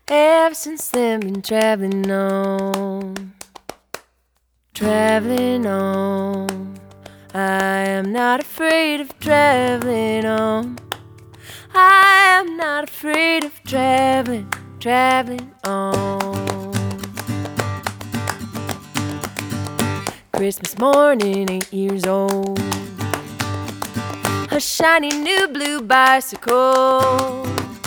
Ever since then, been traveling on, traveling on. I am not afraid of traveling on. I am not afraid of traveling, traveling on. Christmas morning, 8 years old. A shiny new blue bicycle.